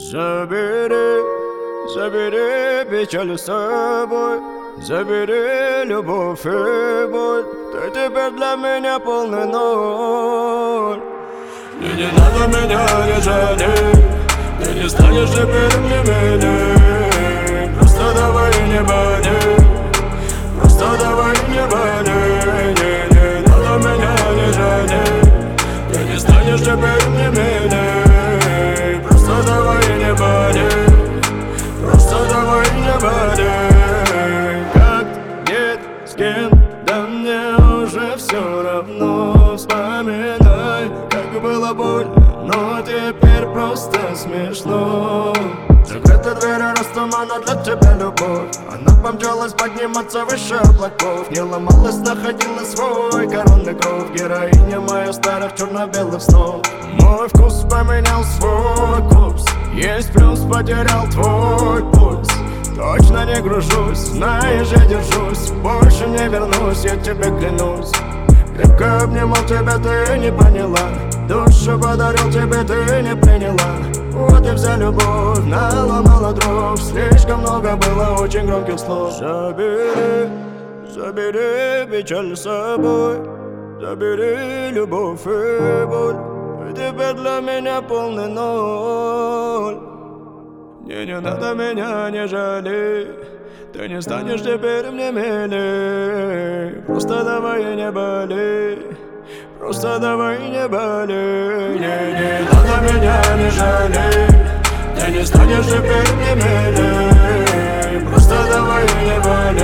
Забери, забери печаль с собой, забери любовь и боль. Ты теперь для меня полный ноль. И не надо меня не жалеть, ты не станешь теперь мне милей. Просто давай не болей, просто давай не болей. Не надо меня не жалеть, ты не станешь теперь мне милей. Просто давай не болей, просто давай не болей. Как, где, с кем, да мне уже все равно. Вспоминай, как было больно, но теперь просто смешно. Закрыта дверь, раз тумана для тебя любовь. Она помчалась подниматься выше облаков. Не ломалась, находила свой коронный кров. Героиня моя старых черно-белых снов. Мой вкус поменял свой курс. Есть плюс, потерял твой пульс. Точно не гружусь, знаешь, я держусь. Больше не вернусь, я тебе клянусь. Крепко обнимал тебя, ты не поняла. Душу подарил тебе, ты не приняла. Вот и вся любовь наломала дров. Слишком много было очень громких слов. Забери, забери печаль с собой, забери любовь и боль. Ты теперь для меня полный ноль. Не надо меня не жалей, ты не станешь теперь мне милей. Просто давай не болей, просто давай не болей. Не надо меня не жалей, ты не станешь теперь мне милей. Просто давай не болей.